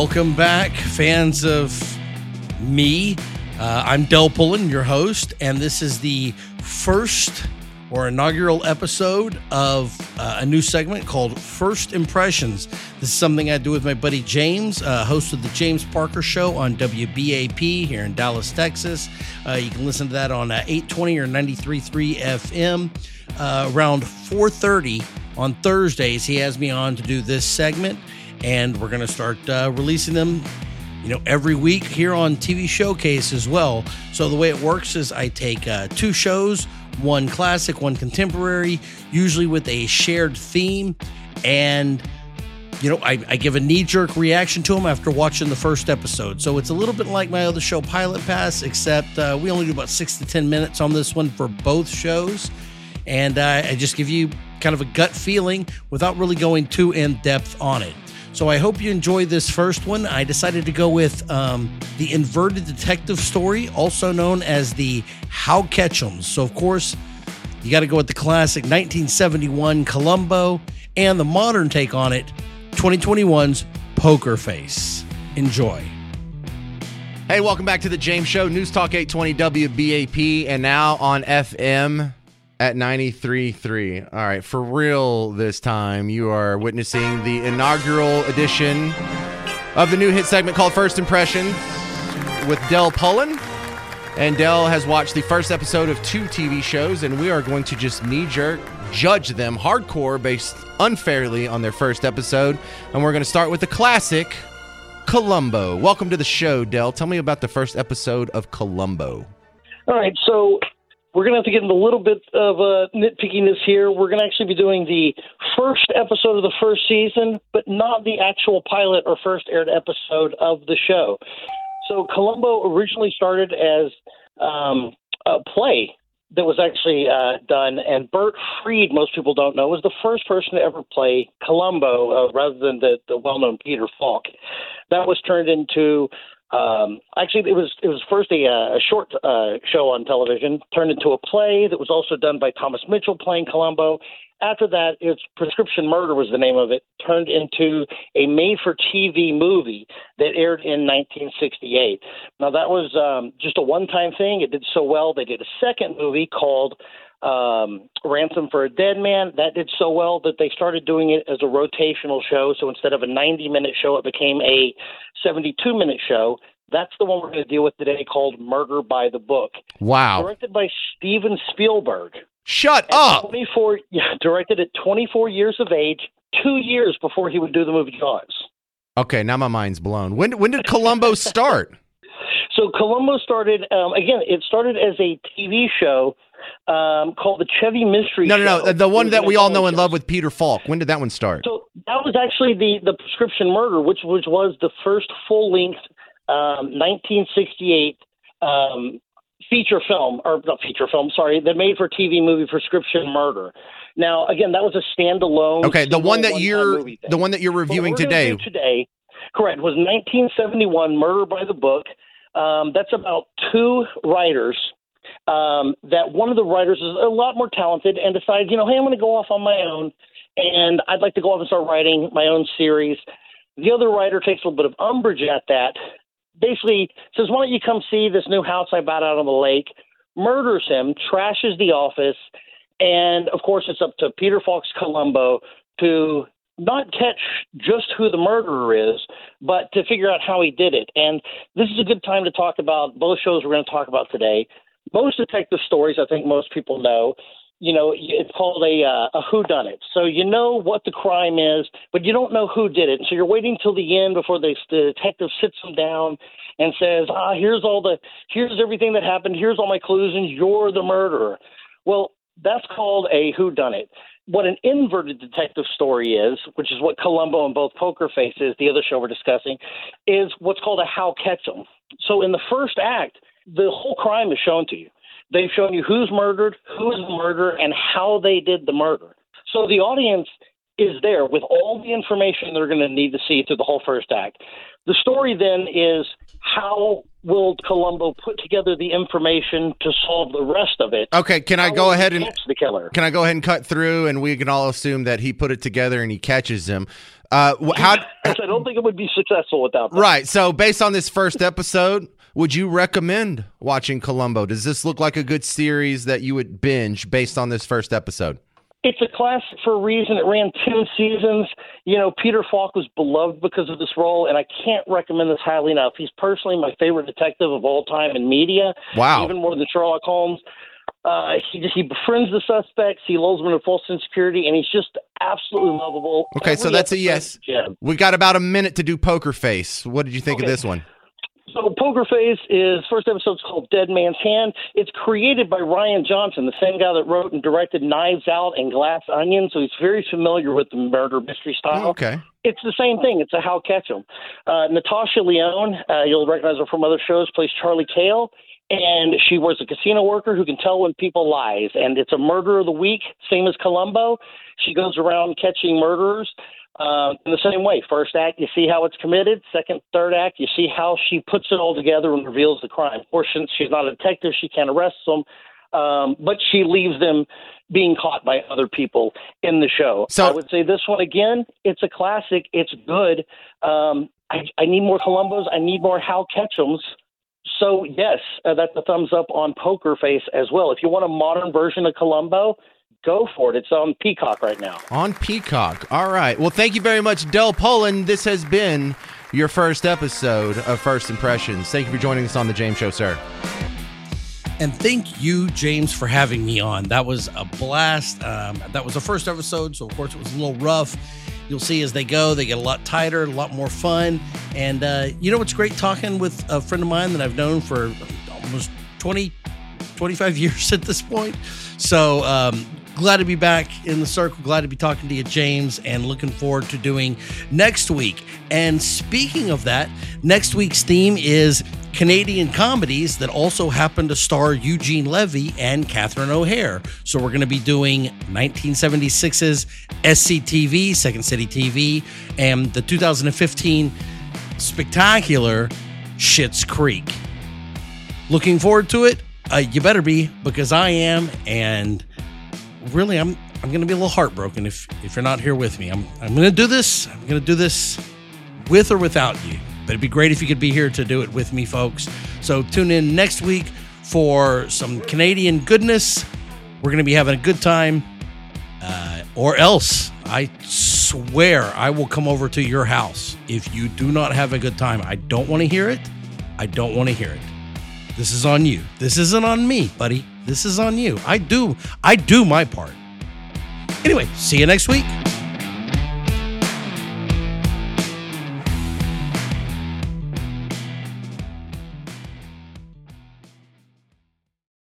Welcome back, fans of me. I'm Del Pullen, your host, and this is the first or inaugural episode of a new segment called First Impressions. This is something I do with my buddy James, host of the James Parker Show on WBAP here in Dallas, Texas. You can listen to that on 820 or 93.3 FM. Around 4:30 on Thursdays, he has me on to do this segment, and we're going to start releasing them every week here on TV Showcase as well. So the way it works is I take two shows, one classic, one contemporary, usually with a shared theme, and I give a knee-jerk reaction to them after watching the first episode. So it's a little bit like my other show, Pilot Pass, except we only do about 6 to 10 minutes on this one for both shows, and I just give you kind of a gut feeling without really going too in-depth on it. So I hope you enjoy this first one. I decided to go with the inverted detective story, also known as the How Ketchums. So, of course, you got to go with the classic 1971 Columbo and the modern take on it, 2021's Poker Face. Enjoy. Hey, welcome back to the James Show, News Talk 820 WBAP, and now on FM at 93.3. All right, for real this time, you are witnessing the inaugural edition of the new hit segment called First Impression with Del Pullen. And Del has watched the first episode of 2 TV shows, and we are going to just knee-jerk judge them hardcore based unfairly on their first episode. And we're going to start with the classic, Columbo. Welcome to the show, Del. Tell me about the first episode of Columbo. All right, so we're going to have to get into a little bit of nitpickiness here. We're going to actually be doing the first episode of the first season, but not the actual pilot or first aired episode of the show. So Columbo originally started as a play that was actually done, and Bert Freed, most people don't know, was the first person to ever play Columbo rather than the well-known Peter Falk. That was turned into actually, it was first a short show on television, turned into a play that was also done by Thomas Mitchell playing Columbo. After that, it's Prescription Murder was the name of it, turned into a made-for-TV movie that aired in 1968. Now, that was just a one-time thing. It did so well, they did a second movie called Ransom for a Dead Man. That did so well that they started doing it as a rotational show. So instead of a 90-minute show, it became a 72-minute show. That's the one we're going to deal with today, called Murder by the Book. Wow. Directed by Steven Spielberg. Shut up! Directed at 24 years of age, 2 years before he would do the movie Jaws. Okay, now my mind's blown. When did Columbo start? So Columbo started, again, it started as a TV show called the Chevy Mystery Show. No, the one that we all know and love with Peter Falk. When did that one start? So that was actually the Prescription Murder, which was the first full-length 1968 feature film, or not feature film, sorry, the made-for-TV movie Prescription Murder. Now, again, that was a standalone. Okay, the one that you're reviewing today. Correct, was 1971 Murder by the Book. That's about 2 writers. That one of the writers is a lot more talented and decides, hey, I'm going to go off on my own, and I'd like to go off and start writing my own series. The other writer takes a little bit of umbrage at that, basically says, why don't you come see this new house I bought out on the lake, murders him, trashes the office, and, of course, it's up to Peter Falk's Columbo to not catch just who the murderer is, but to figure out how he did it. And this is a good time to talk about both shows we're going to talk about today. Most detective stories, I think most people know, it's called a whodunit. So you know what the crime is, but you don't know who did it. So you're waiting till the end before the detective sits them down and says, here's everything that happened. Here's all my clues, and you're the murderer. Well, that's called a whodunit. What an inverted detective story is, which is what Columbo and both Poker Face is, the other show we're discussing, is what's called a How Ketchum. So in the first act, the whole crime is shown to you. They've shown you who's murdered, who is the murderer, and how they did the murder. So the audience is there with all the information they're going to need to see through the whole first act. The story then is, how will Columbo put together the information to solve the rest of it? Okay, can I go ahead and catch the killer? Can I go ahead and cut through, and we can all assume that he put it together and he catches him? I don't think it would be successful without that. Right. So based on this first episode, would you recommend watching Columbo? Does this look like a good series that you would binge based on this first episode? It's a classic for a reason. It ran 2 seasons. You know, Peter Falk was beloved because of this role, and I can't recommend this highly enough. He's personally my favorite detective of all time in media. Wow. Even more than Sherlock Holmes. He befriends the suspects. He lulls them into false insecurity, and he's just absolutely lovable. Okay, so that's a yes. We got about a minute to do Poker Face. What did you think of this one? So Poker Face first episode's called Dead Man's Hand. It's created by Rian Johnson, the same guy that wrote and directed Knives Out and Glass Onion, so he's very familiar with the murder mystery style. Okay. It's the same thing. It's a How Catch 'em. Natasha Lyonne, you'll recognize her from other shows, plays Charlie Cale, and she was a casino worker who can tell when people lies, and it's a murder of the week, same as Columbo. She goes around catching murderers. In the same way, first act, you see how it's committed. Second, third act, you see how she puts it all together and reveals the crime. Of course, since she's not a detective, she can't arrest them, but she leaves them being caught by other people in the show. So I would say this one, again, it's a classic. It's good. I need more Columbos. I need more Hal Ketchums. So, yes, that's a thumbs up on Poker Face as well. If you want a modern version of Columbo, go for it. It's on Peacock right now. On Peacock. All right. Well, thank you very much, Del Pollin. This has been your first episode of First Impressions. Thank you for joining us on The James Show, sir. And thank you, James, for having me on. That was a blast. That was the first episode, so of course it was a little rough. You'll see as they go, they get a lot tighter, a lot more fun. And you know what's great, talking with a friend of mine that I've known for almost 25 years at this point. So glad to be back in the circle. Glad to be talking to you, James, and looking forward to doing next week. And speaking of that, next week's theme is Canadian comedies that also happen to star Eugene Levy and Catherine O'Hare. So we're going to be doing 1976's SCTV, Second City TV, and the 2015 spectacular Schitt's Creek. Looking forward to it. You better be, because I am, and really, I'm going to be a little heartbroken if you're not here with me. I'm going to do this. I'm going to do this with or without you. But it'd be great if you could be here to do it with me, folks. So tune in next week for some Canadian goodness. We're going to be having a good time. Or else, I swear, I will come over to your house if you do not have a good time. I don't want to hear it. I don't want to hear it. This is on you. This isn't on me, buddy. This is on you. I do my part. Anyway, see you next week.